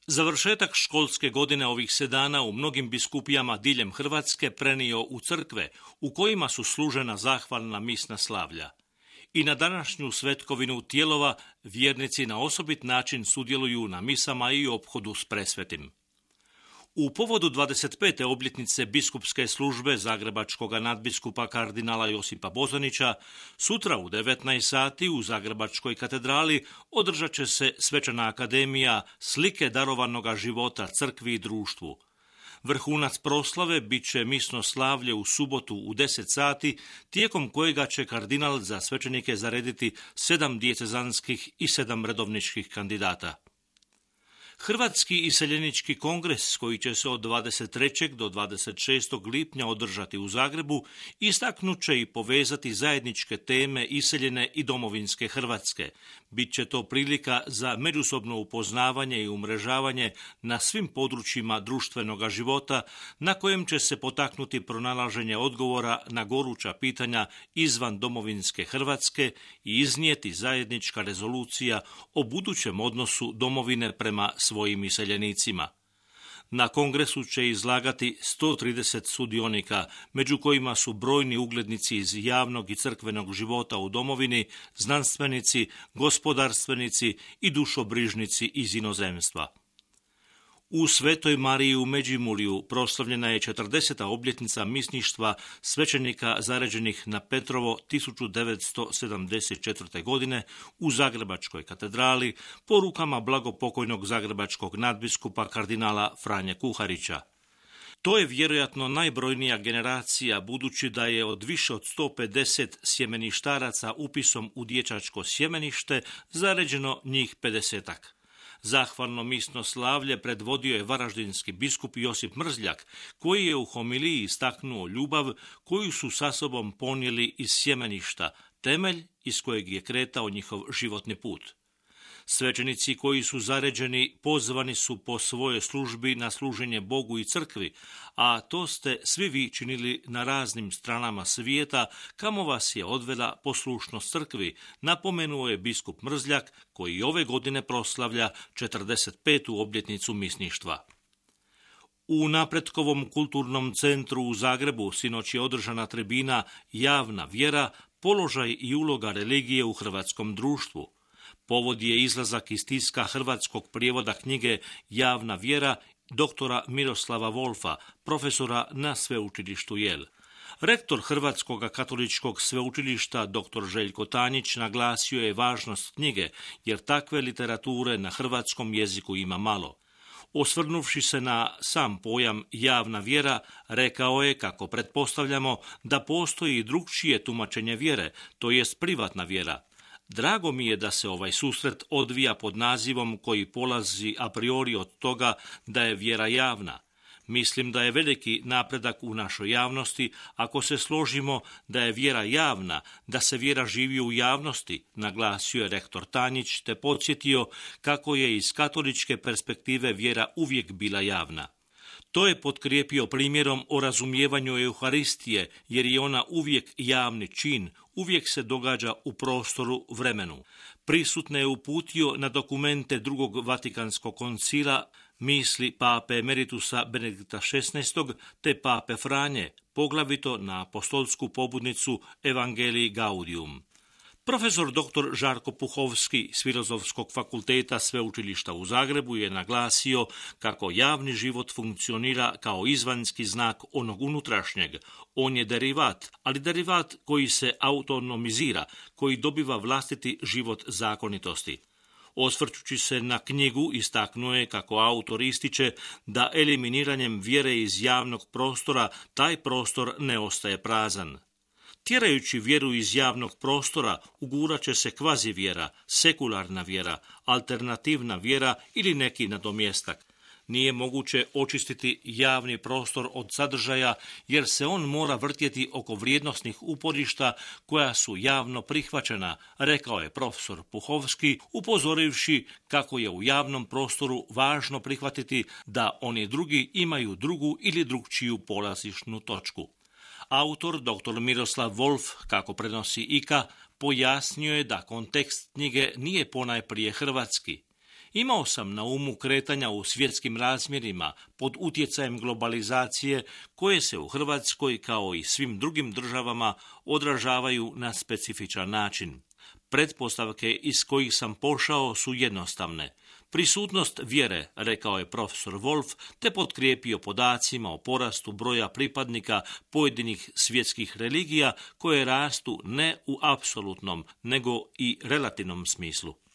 Završetak školske godine ovih se dana u mnogim biskupijama diljem Hrvatske prenio u crkve, u kojima su služena zahvalna misna slavlja. I na današnju svetkovinu Tijelova vjernici na osobit način sudjeluju na misama i ophodu s presvetim. U povodu 25. obljetnice biskupske službe zagrebačkog nadbiskupa kardinala Josipa Bozanića, sutra u 19 sati u Zagrebačkoj katedrali održat će se svečana akademija Slike darovanog života crkvi i društvu. Vrhunac proslave bit će misno slavlje u subotu u 10 sati, tijekom kojega će kardinal za svećenike zarediti 7 dijecezanskih i 7 redovničkih kandidata. Hrvatski iseljenički kongres, koji će se od 23. do 26. lipnja održati u Zagrebu, istaknut će i povezati zajedničke teme iseljene i domovinske Hrvatske. Biće to prilika za međusobno upoznavanje i umrežavanje na svim područjima društvenog života, na kojem će se potaknuti pronalaženje odgovora na goruća pitanja izvan domovinske Hrvatske i iznijeti zajednička rezolucija o budućem odnosu domovine prema svojim iseljenicima. Na kongresu će izlagati 130 sudionika, među kojima su brojni uglednici iz javnog i crkvenog života u domovini, znanstvenici, gospodarstvenici i dušobrižnici iz inozemstva. U Svetoj Mariji u Međimurju proslavljena je 40. obljetnica misništva svećenika zaređenih na Petrovo 1974. godine u Zagrebačkoj katedrali po rukama blagopokojnog zagrebačkog nadbiskupa kardinala Franje Kuharića. To je vjerojatno najbrojnija generacija, budući da je od više od 150 sjemeništaraca upisom u dječačko sjemenište zaređeno njih 50-ak. Zahvalno misno slavlje predvodio je varaždinski biskup Josip Mrzljak, koji je u homiliji istaknuo ljubav koju su sa sobom ponijeli iz sjemeništa, temelj iz kojeg je kretao njihov životni put. Svećenici koji su zaređeni pozvani su po svojoj službi na služenje Bogu i crkvi, a to ste svi vi činili na raznim stranama svijeta, kamo vas je odvela poslušnost crkvi, napomenuo je biskup Mrzljak, koji ove godine proslavlja 45. obljetnicu misništva. U Napretkovom kulturnom centru u Zagrebu sinoć je održana tribina Javna vjera, položaj i uloga religije u hrvatskom društvu. Povod je izlazak iz tiska hrvatskog prijevoda knjige Javna vjera doktora Miroslava Wolfa, profesora na sveučilištu Jel. Rektor Hrvatskog katoličkog sveučilišta dr. Željko Tanjić naglasio je važnost knjige, jer takve literature na hrvatskom jeziku ima malo. Osvrnuvši se na sam pojam javna vjera, rekao je kako pretpostavljamo da postoji i drukčije tumačenje vjere, to jest privatna vjera. Drago mi je da se ovaj susret odvija pod nazivom koji polazi a priori od toga da je vjera javna. Mislim da je veliki napredak u našoj javnosti ako se složimo da je vjera javna, da se vjera živi u javnosti, naglasio je rektor Tanjić te podsjetio kako je iz katoličke perspektive vjera uvijek bila javna. To je potkrijepio primjerom o razumijevanju Euharistije, jer je ona uvijek javni čin, uvijek se događa u prostoru, vremenu. Prisutne je uputio na dokumente drugog Vatikanskog koncila, misli pape emeritusa Benedikta XVI te pape Franje, poglavito na apostolsku pobudnicu Evangelii Gaudium. Profesor dr. Žarko Puhovski s Filozofskog fakulteta Sveučilišta u Zagrebu je naglasio kako javni život funkcionira kao izvanjski znak onog unutrašnjeg. On je derivat, ali derivat koji se autonomizira, koji dobiva vlastiti život zakonitosti. Osvrćući se na knjigu, istaknuo je kako autor ističe da eliminiranjem vjere iz javnog prostora taj prostor ne ostaje prazan. Tjerajući vjeru iz javnog prostora, ugurat će se kvazi vjera, sekularna vjera, alternativna vjera ili neki nadomjestak. Nije moguće očistiti javni prostor od sadržaja, jer se on mora vrtjeti oko vrijednosnih uporišta koja su javno prihvaćena, rekao je profesor Puhovski, upozorivši kako je u javnom prostoru važno prihvatiti da oni drugi imaju drugu ili drukčiju polazišnu točku. Autor, dr. Miroslav Wolf, kako prenosi IKA, pojasnio je da kontekst knjige nije ponajprije hrvatski. Imao sam na umu kretanja u svjetskim razmjerima pod utjecajem globalizacije koje se u Hrvatskoj kao i svim drugim državama odražavaju na specifičan način. Pretpostavke iz kojih sam pošao su jednostavne. Prisutnost vjere, rekao je profesor Wolf, te potkrijepio podacima o porastu broja pripadnika pojedinih svjetskih religija koje rastu ne u apsolutnom, nego i relativnom smislu.